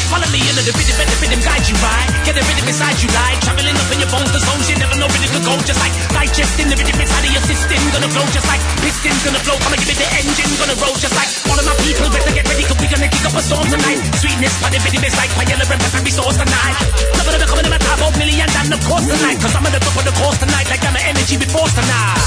Follow me into the rhythm guide you right. Get the rhythm inside you like traveling up in your bones, the zones you never know where to go. Just like digesting the rhythm inside of your system, gonna flow just like pistons gonna flow. Come and give it the engine, gonna roll just like all of my people. Better get ready, 'cause we gonna kick up a storm tonight. Sweetness, but the rhythm is like fire and every source tonight. Top of the coming in my top, millions and of course tonight. 'Cause I'm at the top of the course tonight, like I'm an energy before tonight.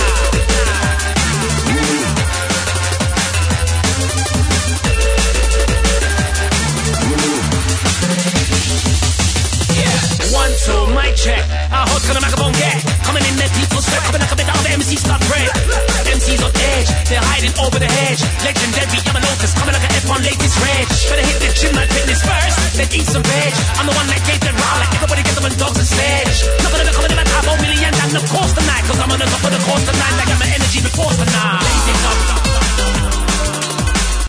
One, two, mic check. Our host gonna microphone get coming in there, people sweat. Coming like a bit of the MCs start break. MCs on edge, they're hiding over the hedge. Legendary, I'm a lotus, coming like an F1 latest reg. Better hit the gym like